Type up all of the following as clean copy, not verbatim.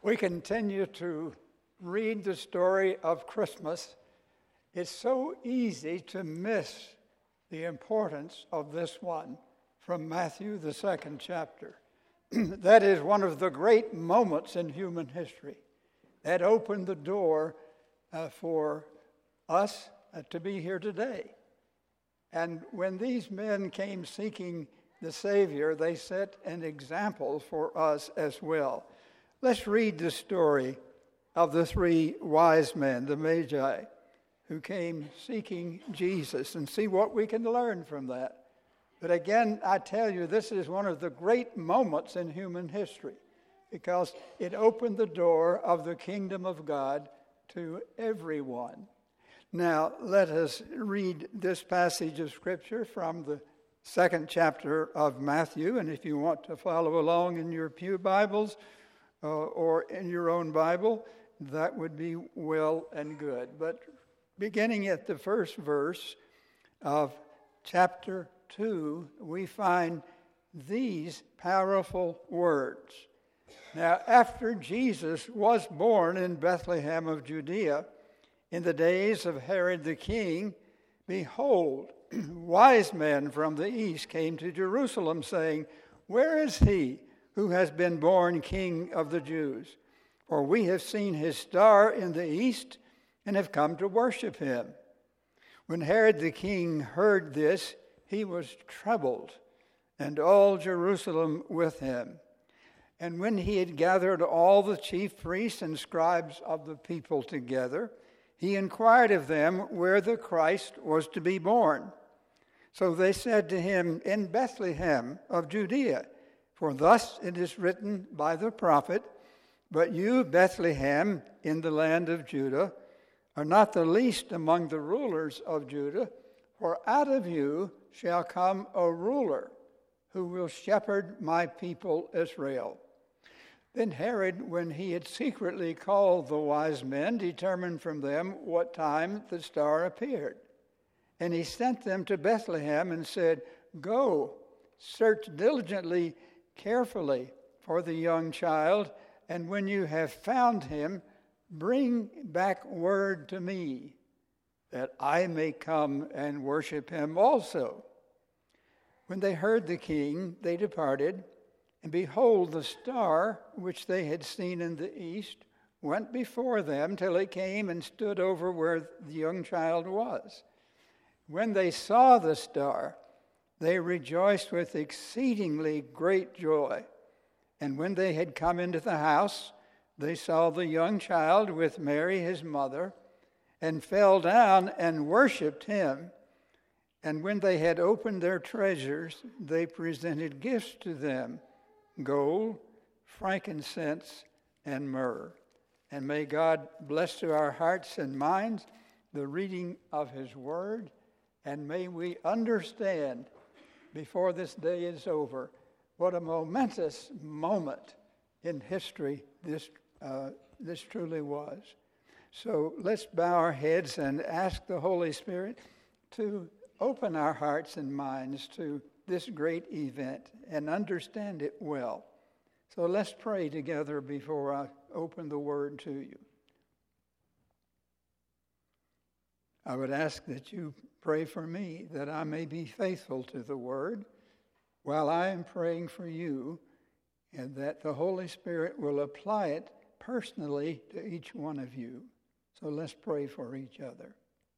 We continue to read the story of Christmas. It's so easy to miss the importance of this one from Matthew, the second chapter. That is one of the great moments in human history that opened the door for us to be here today. And when these men came seeking the Savior, they set an example for us as well. Let's read the story of the three wise men, the Magi, who came seeking Jesus, and see what we can learn from that. But again, I tell you, this is one of the great moments in human history because it opened the door of the kingdom of God to everyone. Now, let us read this passage of Scripture from the second chapter of Matthew. And if you want to follow along in your pew Bibles or in your own Bible, that would be well and good. But beginning at the first verse of chapter 2, we find these powerful words. Now, after Jesus was born in Bethlehem of Judea, in the days of Herod the king, behold, wise men from the east came to Jerusalem, saying, "Where is he who has been born King of the Jews? For we have seen his star in the east and have come to worship him." When Herod the king heard this, he was troubled, and all Jerusalem with him. And when he had gathered all the chief priests and scribes of the people together, he inquired of them where the Christ was to be born. So they said to him, "In Bethlehem of Judea, for thus it is written by the prophet, but you, Bethlehem, in the land of Judah, are not the least among the rulers of Judah, for out of you shall come a ruler who will shepherd my people Israel." Then Herod, when he had secretly called the wise men, determined from them what time the star appeared. And he sent them to Bethlehem and said, "Go, search diligently, carefully for the young child, and when you have found him, bring back word to me, that I may come and worship him also." When they heard the king, they departed, and behold, the star which they had seen in the east went before them till it came and stood over where the young child was. When they saw the star, they rejoiced with exceedingly great joy. And when they had come into the house, they saw the young child with Mary his mother, and fell down and worshipped him. And when they had opened their treasures, they presented gifts to them, gold, frankincense, and myrrh. And may God bless to our hearts and minds the reading of his word, and may we understand before this day is over what a momentous moment in history this truly was. So let's bow our heads and ask the Holy Spirit to open our hearts and minds to this great event and understand it well. So let's pray together before I open the word to you. I would ask that you pray for me that I may be faithful to the word while I am praying for you, and that the Holy Spirit will apply it personally to each one of you. So let's pray for each other.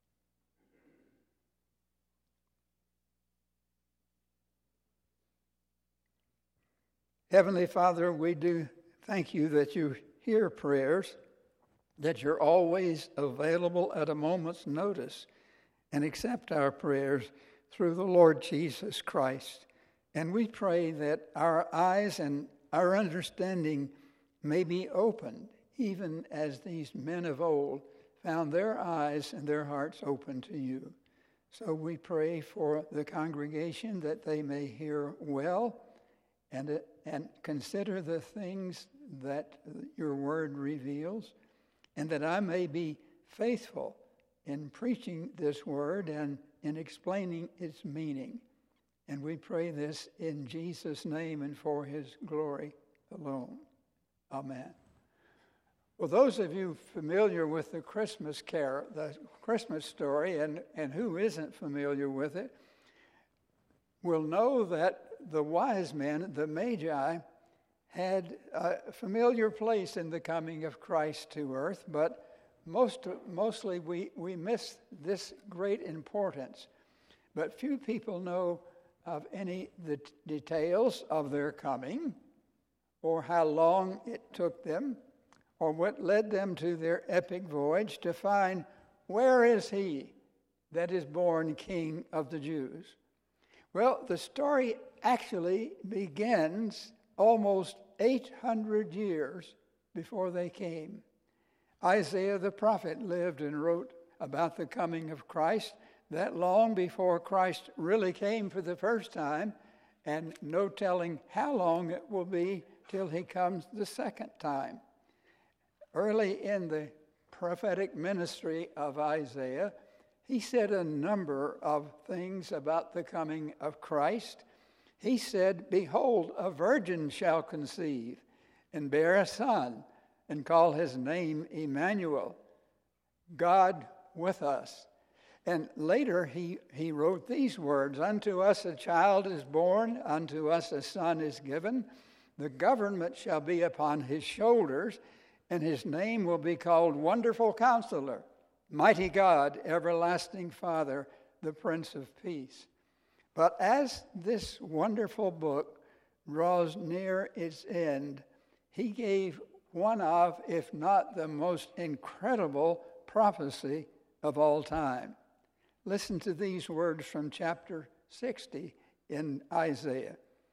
Heavenly Father, we do thank you that you hear prayers, that you're always available at a moment's notice, and accept our prayers through the Lord Jesus Christ. And we pray that our eyes and our understanding may be opened, even as these men of old found their eyes and their hearts open to you. So we pray for the congregation that they may hear well and consider the things that your word reveals, and that I may be faithful in preaching this word and in explaining its meaning. And we pray this in Jesus' name and for his glory alone. Amen. Well, those of you familiar with the Christmas story, and who isn't familiar with it, will know that the wise men, the Magi, had a familiar place in the coming of Christ to earth, but mostly we miss this great importance. But few people know of any the details of their coming, or how long it took them, or what led them to their epic voyage to find, where is he that is born King of the Jews? Well, the story actually begins almost 800 years before they came. Isaiah the prophet lived and wrote about the coming of Christ that long before Christ really came for the first time, and no telling how long it will be till he comes the second time. Early in the prophetic ministry of Isaiah, he said a number of things about the coming of Christ. He said, "Behold, a virgin shall conceive and bear a son, and call his name Emmanuel," God with us. And later he wrote these words, "Unto us a child is born, unto us a son is given. The government shall be upon his shoulders, and his name will be called Wonderful Counselor, Mighty God, Everlasting Father, the Prince of Peace." But as this wonderful book draws near its end, he gave one of, if not the most incredible prophecy of all time. Listen to these words from chapter 60 in Isaiah.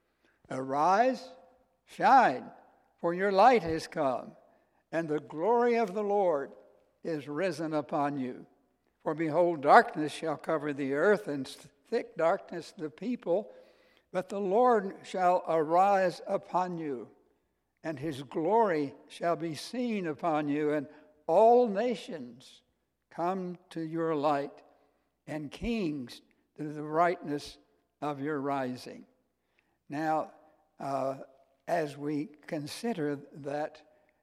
"Arise, shine, for your light has come, and the glory of the Lord is risen upon you. For behold, darkness shall cover the earth, and thick darkness the people, but the Lord shall arise upon you, and his glory shall be seen upon you, and all nations come to your light, and kings to the brightness of your rising." Now, as we consider that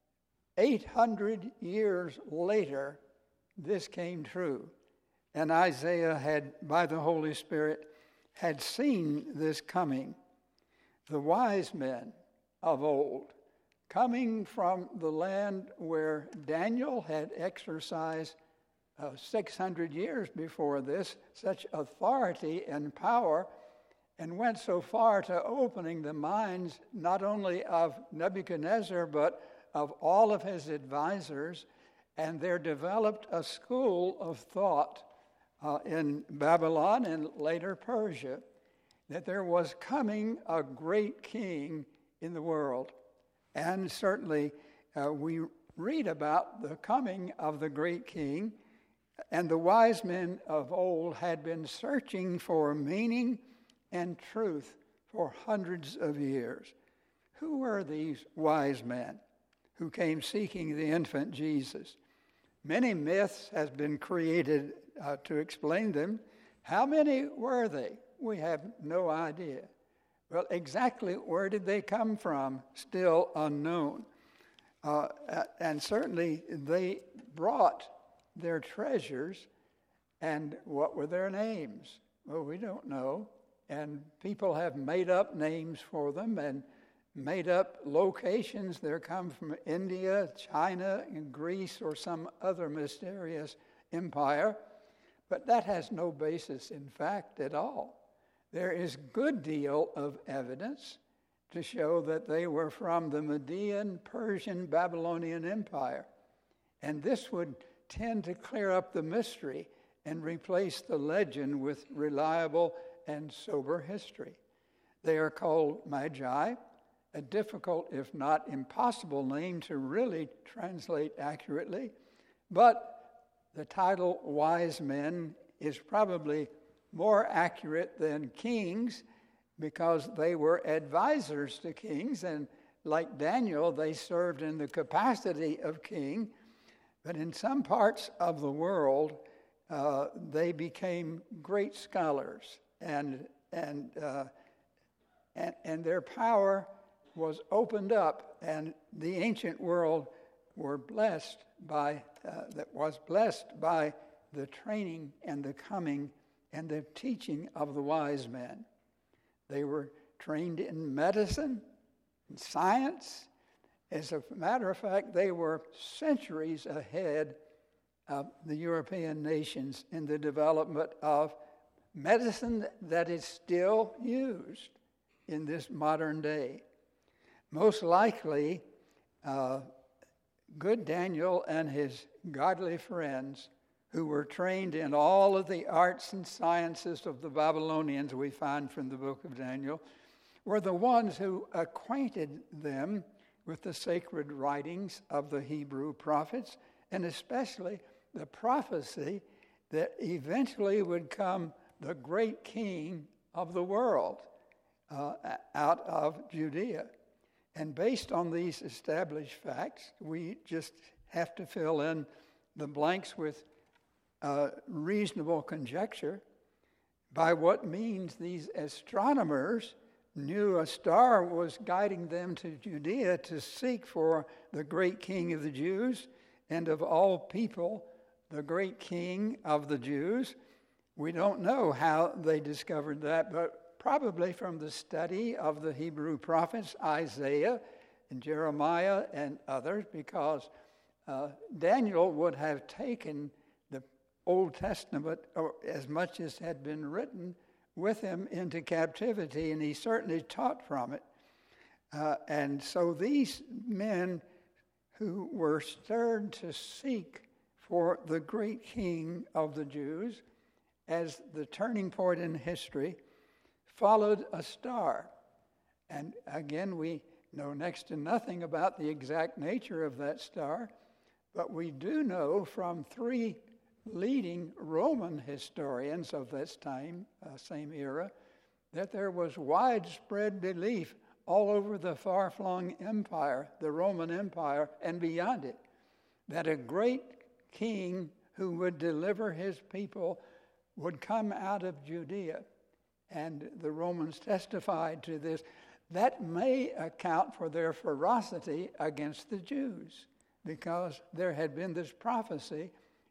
800 years later, this came true. And Isaiah had, by the Holy Spirit, had seen this coming. The wise men of old, coming from the land where Daniel had exercised 600 years before this, such authority and power, and went so far to opening the minds not only of Nebuchadnezzar, but of all of his advisors, and there developed a school of thought in Babylon and later Persia, that there was coming a great king in the world. And certainly we read about the coming of the great king, and the wise men of old had been searching for meaning and truth for hundreds of years. Who were these wise men who came seeking the infant Jesus? Many myths have been created to explain them. How many were they? We have no idea. Well, exactly where did they come from? Still unknown. And certainly they brought their treasures. And what were their names? Well, we don't know. And people have made up names for them and made up locations. They come from India, China, and Greece, or some other mysterious empire. But that has no basis in fact at all. There is good deal of evidence to show that they were from the Median, Persian, Babylonian Empire. And this would tend to clear up the mystery and replace the legend with reliable and sober history. They are called Magi, a difficult, if not impossible, name to really translate accurately. But the title wise men is probably more accurate than kings, because they were advisors to kings, and like Daniel, they served in the capacity of king. But in some parts of the world, they became great scholars, and their power was opened up, and the ancient world was blessed by the training and the coming and the teaching of the wise men. They were trained in medicine, in science. As a matter of fact, they were centuries ahead of the European nations in the development of medicine that is still used in this modern day. Most likely, good Daniel and his godly friends, who were trained in all of the arts and sciences of the Babylonians we find from the book of Daniel, were the ones who acquainted them with the sacred writings of the Hebrew prophets, and especially the prophecy that eventually would come the great king of the world out of Judea. And based on these established facts, we just have to fill in the blanks with reasonable conjecture by what means these astronomers knew a star was guiding them to Judea to seek for the great king of the Jews, and of all people, the great king of the Jews. We don't know how they discovered that, but probably from the study of the Hebrew prophets, Isaiah and Jeremiah and others, because Daniel would have taken the Old Testament, or as much as had been written, with him into captivity, and he certainly taught from it. And so these men who were stirred to seek for the great king of the Jews as the turning point in history followed a star. And again, we know next to nothing about the exact nature of that star, but we do know from three leading Roman historians of this time, same era, that there was widespread belief all over the far-flung empire, the Roman Empire, and beyond it, that a great king who would deliver his people would come out of Judea. And the Romans testified to this. That may account for their ferocity against the Jews, because there had been this prophecy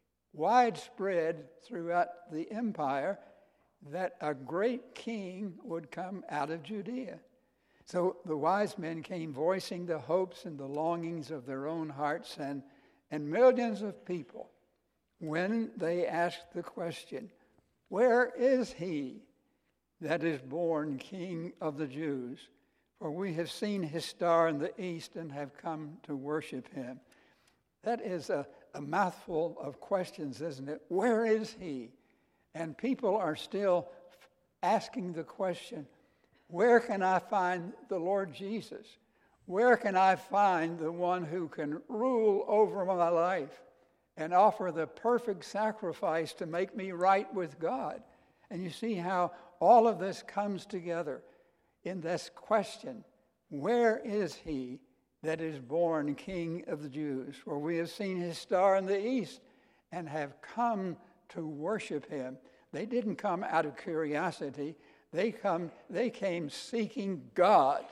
widespread throughout the empire that a great king would come out of Judea. So the wise men came voicing the hopes and the longings of their own hearts, and millions of people, when they asked the question, "Where is he that is born King of the Jews? For we have seen his star in the east and have come to worship him." That is a mouthful of questions, isn't it? Where is he? And people are still asking the question, where can I find the Lord Jesus? Where can I find the one who can rule over my life and offer the perfect sacrifice to make me right with God? And you see how all of this comes together in this question, where is he that is born King of the Jews? For we have seen his star in the east and have come to worship him. They didn't come out of curiosity. They came seeking God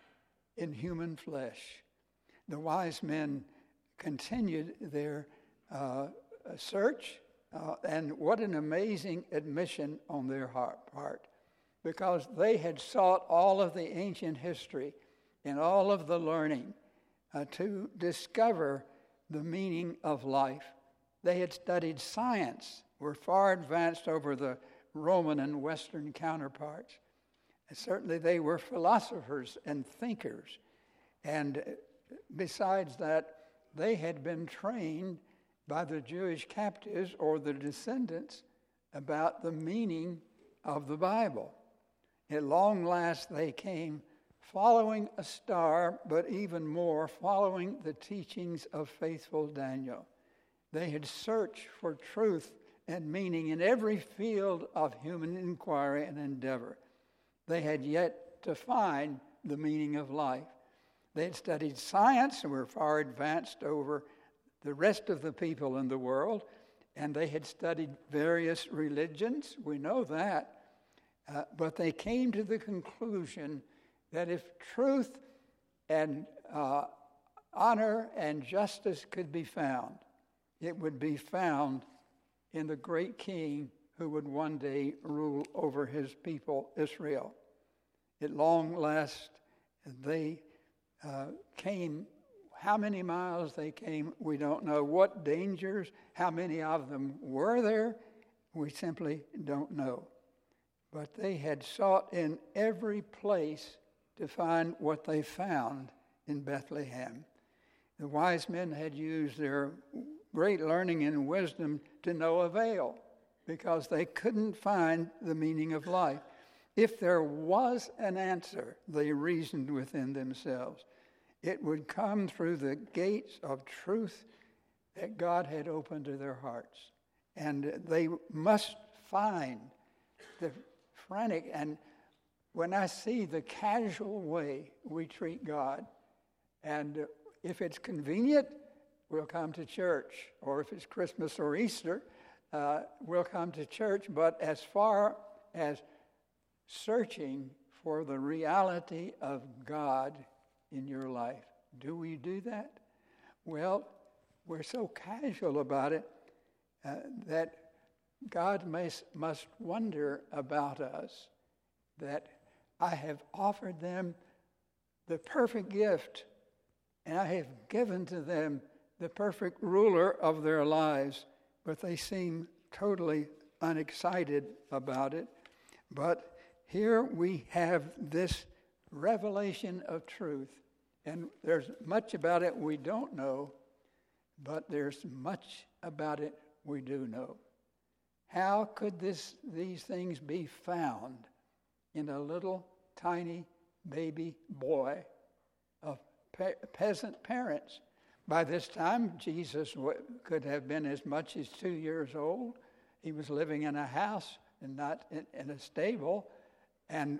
in human flesh. The wise men continued their search, and what an amazing admission on their part, because they had sought all of the ancient history and all of the learning to discover the meaning of life. They had studied science, were far advanced over the Roman and Western counterparts. And certainly they were philosophers and thinkers. And besides that, they had been trained by the Jewish captives or the descendants about the meaning of the Bible. At long last they came following a star, but even more, following the teachings of faithful Daniel. They had searched for truth and meaning in every field of human inquiry and endeavor. They had yet to find the meaning of life. They had studied science and were far advanced over the rest of the people in the world, and they had studied various religions. We know that. But they came to the conclusion that if truth and honor and justice could be found, it would be found in the great king who would one day rule over his people, Israel. At long last, they came. How many miles they came, we don't know. What dangers, how many of them were there, we simply don't know. But they had sought in every place to find what they found in Bethlehem. The wise men had used their great learning and wisdom to no avail because they couldn't find the meaning of life. If there was an answer, they reasoned within themselves, it would come through the gates of truth that God had opened to their hearts. And they must find the frantic. And when I see the casual way we treat God, and if it's convenient, we'll come to church. Or if it's Christmas or Easter, we'll come to church. But as far as searching for the reality of God in your life, do we do that? Well, we're so casual about it that God must wonder about us, that I have offered them the perfect gift, and I have given to them the perfect ruler of their lives, but they seem totally unexcited about it. But here we have this revelation of truth, and there's much about it we don't know, but there's much about it we do know. How could these things be found in a little tiny baby boy of peasant parents? By this time, Jesus could have been as much as 2 years old. He was living in a house and not in a stable. And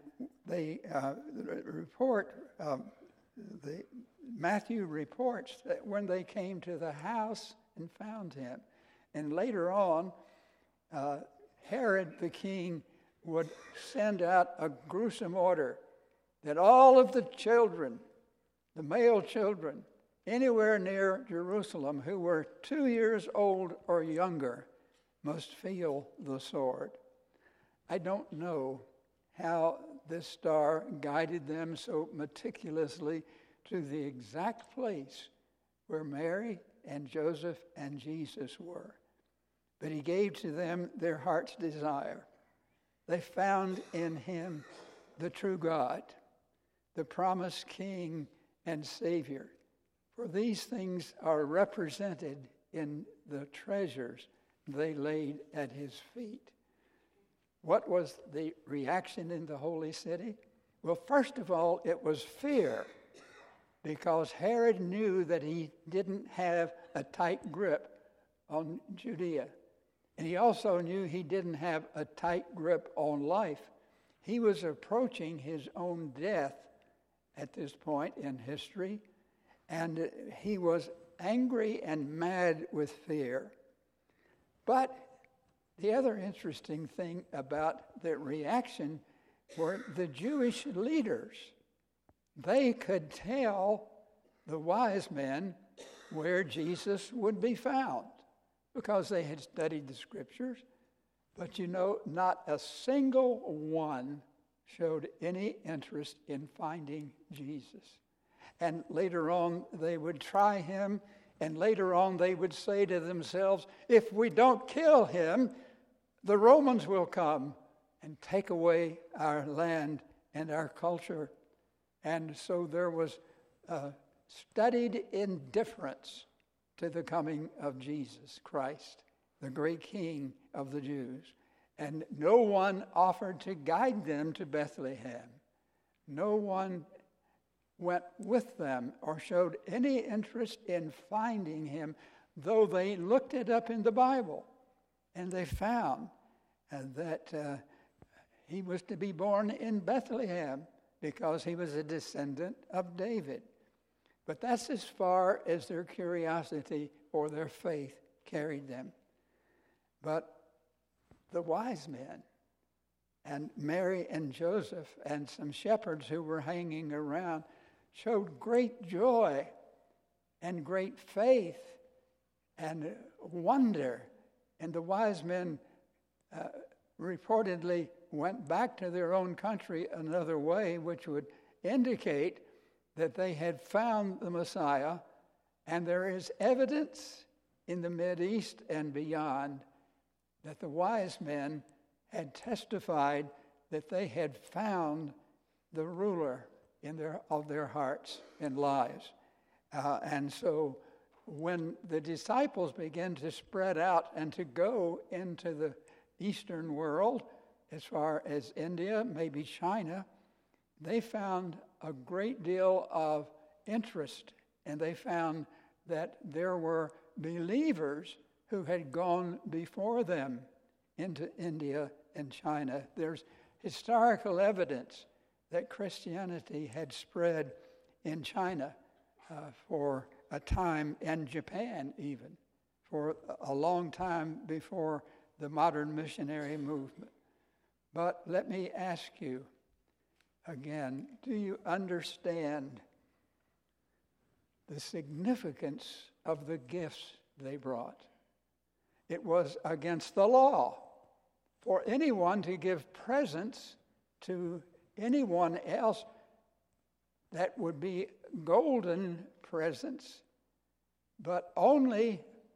Matthew reports that when they came to the house and found him, and later on, Herod the king would send out a gruesome order that all of the children, the male children, anywhere near Jerusalem who were 2 years old or younger must feel the sword. I don't know how this star guided them so meticulously to the exact place where Mary and Joseph and Jesus were. But he gave to them their heart's desire. They found in him the true God, the promised King and Savior. For these things are represented in the treasures they laid at his feet. What was the reaction in the holy city? Well, first of all, it was fear, because Herod knew that he didn't have a tight grip on Judea. And he also knew he didn't have a tight grip on life. He was approaching his own death at this point in history, and he was angry and mad with fear. But the other interesting thing about the reaction were the Jewish leaders. They could tell the wise men where Jesus would be found because they had studied the scriptures. But not a single one showed any interest in finding Jesus. And later on, they would try him, and later on, they would say to themselves, if we don't kill him, the Romans will come and take away our land and our culture. And so there was studied indifference to the coming of Jesus Christ, the great King of the Jews. And no one offered to guide them to Bethlehem. No one went with them or showed any interest in finding him, though they looked it up in the Bible. And they found that he was to be born in Bethlehem because he was a descendant of David. But that's as far as their curiosity or their faith carried them. But the wise men and Mary and Joseph and some shepherds who were hanging around showed great joy and great faith and wonder. And the wise men reportedly went back to their own country another way, which would indicate that they had found the Messiah. And there is evidence in the Mideast and beyond that the wise men had testified that they had found the ruler of their hearts and lives. And so when the disciples began to spread out and to go into the Eastern world, as far as India, maybe China, they found a great deal of interest, and they found that there were believers who had gone before them into India and China. There's historical evidence that Christianity had spread in China for a time, and Japan even, for a long time before the modern missionary movement. But let me ask you again, do you understand the significance of the gifts they brought? It was against the law for anyone to give presents to anyone else that would be golden presents, but only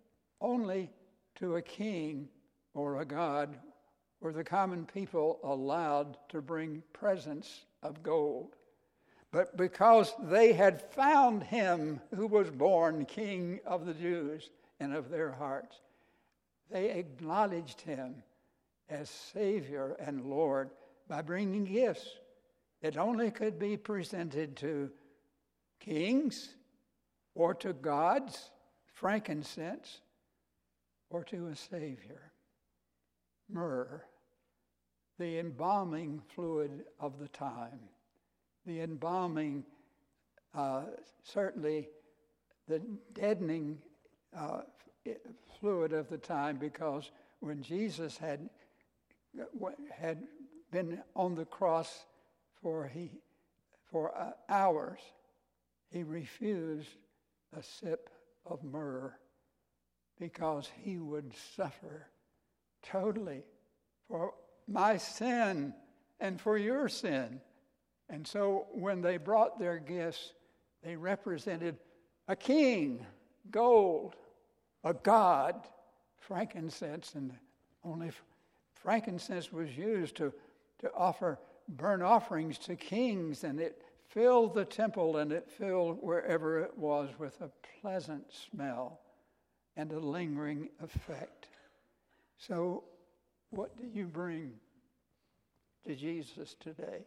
to a king or a god were the common people allowed to bring presents of gold. But because they had found him who was born King of the Jews and of their hearts, they acknowledged him as Savior and Lord by bringing gifts that only could be presented to kings or to gods, frankincense, or to a Savior. Myrrh, the embalming fluid of the time, the embalming, certainly the deadening fluid of the time, because when Jesus had been on the cross for hours, he refused a sip of myrrh because he would suffer totally for my sin and for your sin. And so when they brought their gifts, they represented a king, gold, a god, frankincense, and only frankincense was used to offer burnt offerings to kings, and it filled the temple and it filled wherever it was with a pleasant smell and a lingering effect. So what do you bring to Jesus today?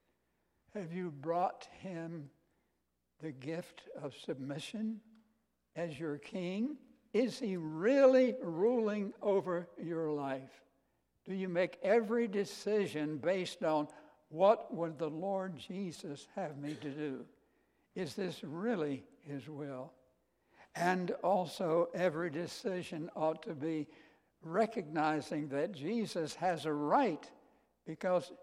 Have you brought him the gift of submission as your king? Is he really ruling over your life? Do you make every decision based on what would the Lord Jesus have me to do? Is this really his will? And also every decision ought to be recognizing that Jesus has a right, because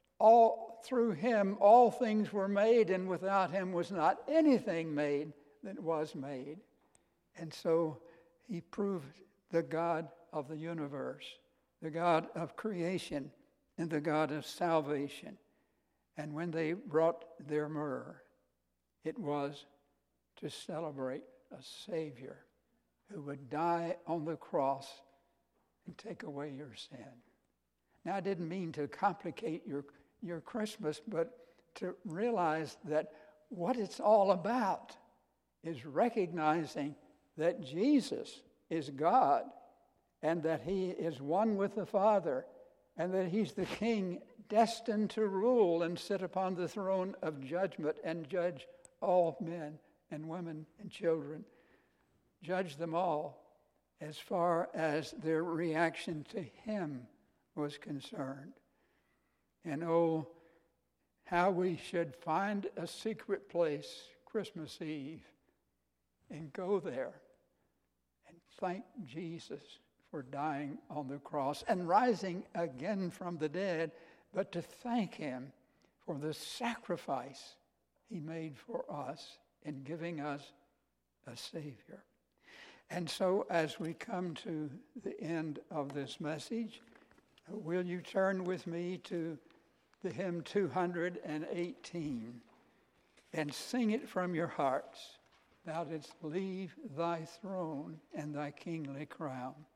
all through him all things were made, and without him was not anything made that was made. And so he proved the God of the universe, the God of creation, and the God of salvation. And when they brought their myrrh, it was to celebrate a Savior who would die on the cross and take away your sin. Now, I didn't mean to complicate your Christmas, but to realize that what it's all about is recognizing that Jesus is God, and that he is one with the Father, and that he's the King destined to rule and sit upon the throne of judgment and judge all men and women and children. Judge them all as far as their reaction to him was concerned. And oh, how we should find a secret place Christmas Eve and go there and thank Jesus for dying on the cross and rising again from the dead, but to thank him for the sacrifice he made for us in giving us a Savior. And so as we come to the end of this message, will you turn with me to the hymn 218 and sing it from your hearts. Thou didst leave thy throne and thy kingly crown.